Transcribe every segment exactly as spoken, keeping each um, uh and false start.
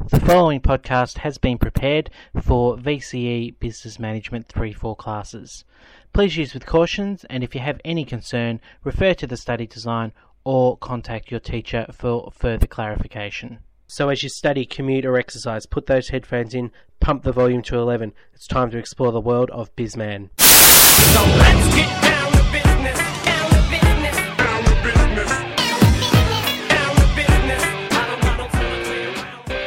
The following podcast has been prepared for V C E Business Management three four classes. Please use with cautions, and if you have any concern, refer to the study design or contact your teacher for further clarification. So as you study, commute or exercise, put those headphones in, pump the volume to eleven. It's time to explore the world of BizMan. So let's get down to business, down to business, down to business, down to business. I don't want no time to play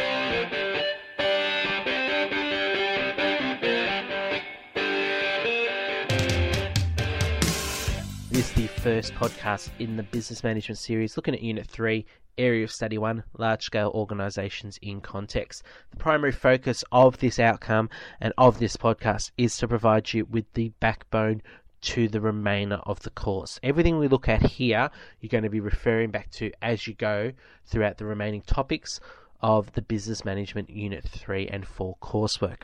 around. This is the first podcast in the business management series, looking at Unit three, Area of Study one, Large-Scale Organisations in Context. The primary focus of this outcome and of this podcast is to provide you with the backbone to the remainder of the course. Everything we look at here, you're going to be referring back to as you go throughout the remaining topics of the Business Management Unit three and four coursework.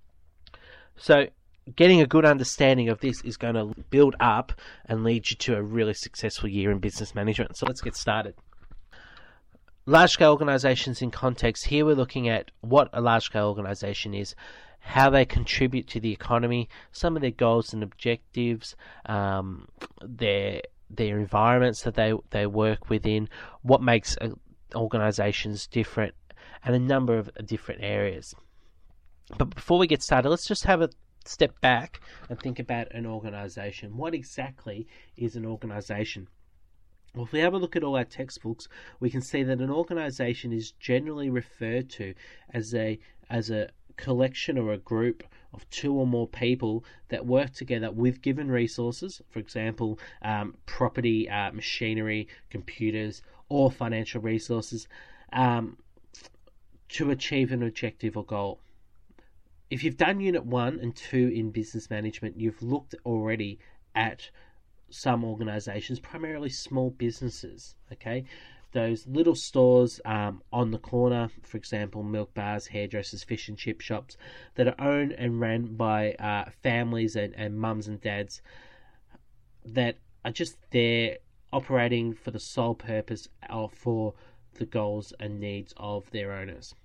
So, getting a good understanding of this is going to build up and lead you to a really successful year in business management. So let's get started. Large-scale organisations in context. Here we're looking at what a large-scale organisation is, how they contribute to the economy, some of their goals and objectives, um, their their environments that they, they work within, what makes uh, organisations different, and a number of different areas. But before we get started, let's just have a step back and think about an organisation. What exactly is an organisation? Well, if we have a look at all our textbooks, we can see that an organisation is generally referred to as a as a collection or a group of two or more people that work together with given resources, for example, um, property, uh, machinery, computers, or financial resources, um, to achieve an objective or goal. If you've done Unit one and two in business management, you've looked already at some organisations, primarily small businesses, okay? Those little stores um, on the corner, for example, milk bars, hairdressers, fish and chip shops, that are owned and ran by uh, families and, and mums and dads that are just there operating for the sole purpose of for the goals and needs of their owners.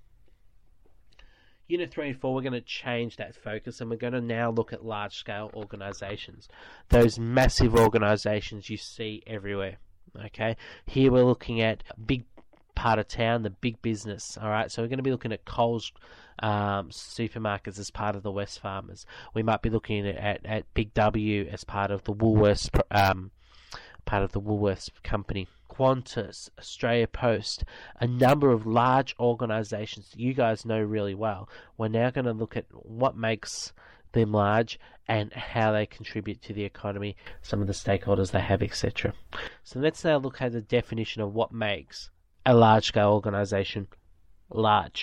Unit three and four, we're going to change that focus and we're going to now look at large-scale organisations. Those massive organisations you see everywhere, okay? Here we're looking at a big part of town, the big business, all right? So we're going to be looking at Coles um, supermarkets as part of the Wesfarmers. We might be looking at, at, at Big W as part of the Woolworths, um, part of the Woolworths company. Qantas, Australia Post, a number of large organisations that you guys know really well. We're now going to look at what makes them large and how they contribute to the economy, some of the stakeholders they have, et cetera. So let's now look at the definition of what makes a large-scale organisation large.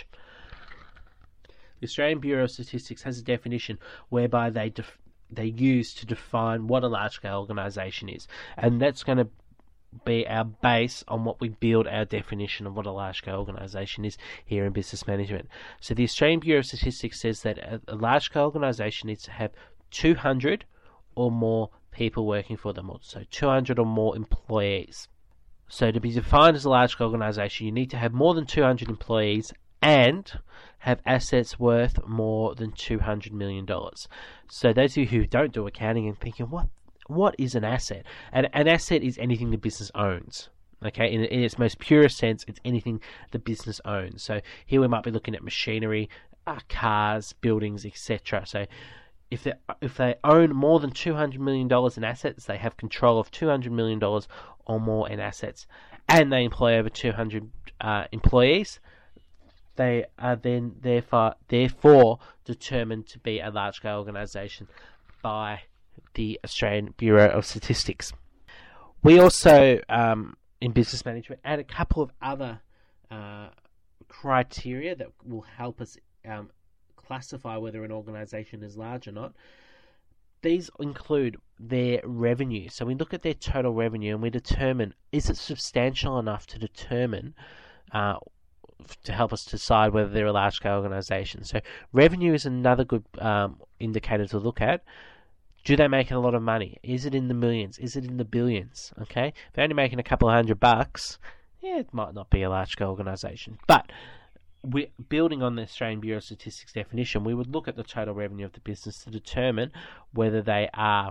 The Australian Bureau of Statistics has a definition whereby they def- they use to define what a large-scale organisation is, and that's going to be our base on what we build our definition of what a large-scale organisation is here in business management. So the Australian Bureau of Statistics says that a, a large-scale organisation needs to have two hundred or more people working for them, so two hundred or more employees. So to be defined as a large-scale organisation, you need to have more than two hundred employees and have assets worth more than two hundred million dollars. So those of you who don't do accounting and thinking, what What is an asset? An, an asset is anything the business owns. Okay, in, in its most purest sense, it's anything the business owns. So here we might be looking at machinery, uh, cars, buildings, et cetera. So if they if they own more than two hundred million dollars in assets, they have control of two hundred million dollars or more in assets, and they employ over two hundred uh, employees, they are then therefore therefore determined to be a large-scale organisation by the Australian Bureau of Statistics. We also, um, in business management, add a couple of other uh, criteria that will help us um, classify whether an organisation is large or not. These include their revenue. So we look at their total revenue and we determine, is it substantial enough to determine, uh, to help us decide whether they're a large-scale organisation. So revenue is another good um, indicator to look at. Do they make a lot of money? Is it in the millions? Is it in the billions? Okay, if they're only making a couple of hundred bucks, yeah, it might not be a large-scale organisation. But we, building on the Australian Bureau of Statistics definition, we would look at the total revenue of the business to determine whether they are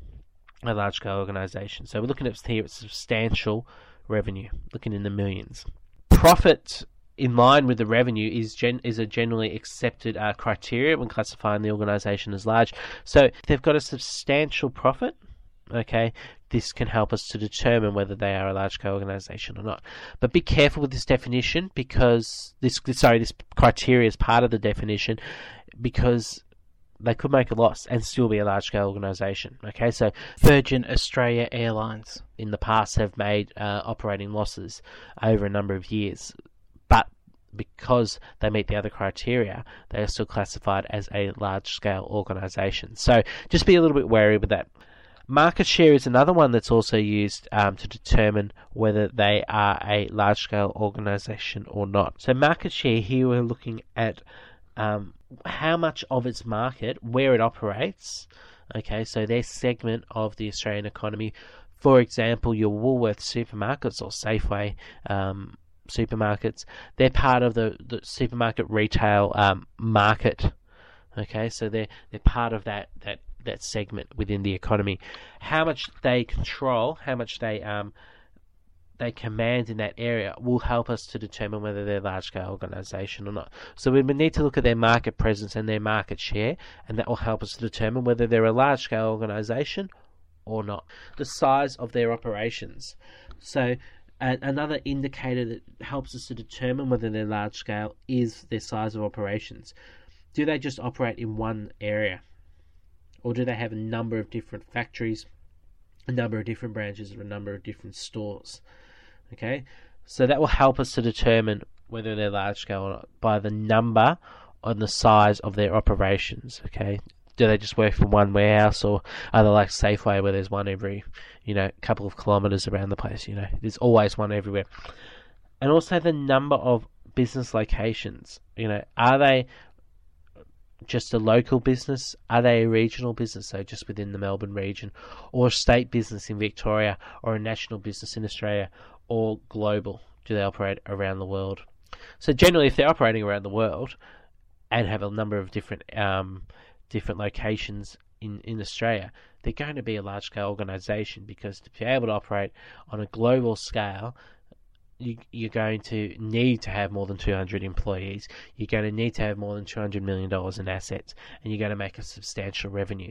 a large-scale organisation. So we're looking at here at substantial revenue, looking in the millions. Profit in line with the revenue is gen- is a generally accepted uh, criteria when classifying the organisation as large. So if they've got a substantial profit, okay, this can help us to determine whether they are a large-scale organisation or not. But be careful with this definition because this, sorry, this criteria is part of the definition because they could make a loss and still be a large-scale organisation. Okay, so Virgin Australia Airlines in the past have made uh, operating losses over a number of years, but because they meet the other criteria, they are still classified as a large-scale organisation. So just be a little bit wary with that. Market share is another one that's also used um, to determine whether they are a large-scale organisation or not. So market share, here we're looking at um, how much of its market, where it operates, okay, so their segment of the Australian economy. For example, your Woolworths supermarkets or Safeway um, supermarkets, they're part of the, the supermarket retail um, market, okay, so they're, they're part of that, that that segment within the economy. How much they control, how much they um they command in that area will help us to determine whether they're a large-scale organisation or not. So we need to look at their market presence and their market share, and that will help us to determine whether they're a large-scale organisation or not. The size of their operations. So uh, another indicator that helps us to determine whether they're large-scale is their size of operations. Do they just operate in one area? Or do they have a number of different factories, a number of different branches, or a number of different stores? Okay, so that will help us to determine whether they're large scale or not by the number and the size of their operations. Okay, do they just work from one warehouse, or are they like Safeway where there's one every, you know, couple of kilometres around the place? You know, there's always one everywhere. And also the number of business locations. You know, are they just a local business? Are they a regional business, so just within the Melbourne region, or a state business in Victoria, or a national business in Australia, or global? Do they operate around the world? So generally, if they're operating around the world and have a number of different um, different locations in, in Australia, they're going to be a large-scale organisation, because to be able to operate on a global scale, You, you're going to need to have more than two hundred employees. You're going to need to have more than two hundred million dollars in assets, and you're going to make a substantial revenue.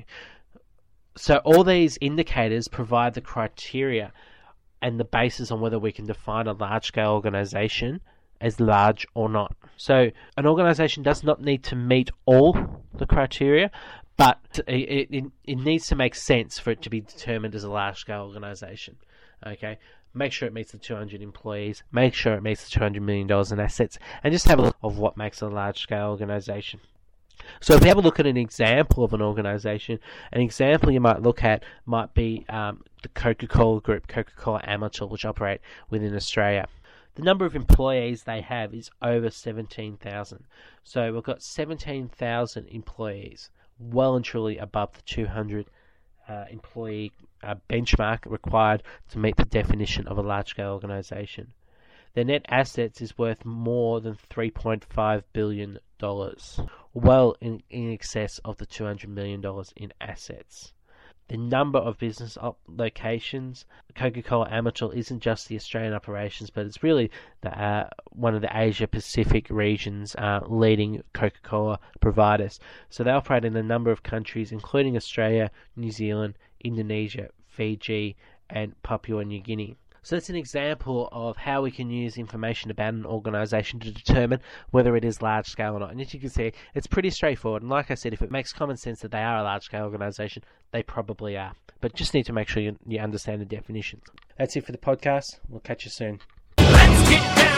So all these indicators provide the criteria and the basis on whether we can define a large-scale organisation as large or not. So an organisation does not need to meet all the criteria, but it, it, it needs to make sense for it to be determined as a large-scale organisation. Okay? Make sure it meets the two hundred employees, make sure it meets the two hundred million dollars in assets, and just have a look of what makes a large-scale organisation. So if we have a look at an example of an organisation, an example you might look at might be um, the Coca-Cola Group, Coca-Cola Amatil, which operate within Australia. The number of employees they have is over seventeen thousand. So we've got seventeen thousand employees, well and truly above the two hundred uh, employee uh, benchmark required to meet the definition of a large-scale organisation. Their net assets is worth more than three point five billion dollars, well in, in excess of the two hundred million dollars in assets. The number of business op- locations, Coca-Cola Amatil isn't just the Australian operations, but it's really the, uh, one of the Asia-Pacific region's uh, leading Coca-Cola providers. So they operate in a number of countries, including Australia, New Zealand, Indonesia, Fiji, and Papua New Guinea. So that's an example of how we can use information about an organisation to determine whether it is large scale or not. And as you can see, it's pretty straightforward. And like I said, if it makes common sense that they are a large scale organisation, they probably are. But just need to make sure you, you understand the definitions. That's it for the podcast. We'll catch you soon. Let's get down.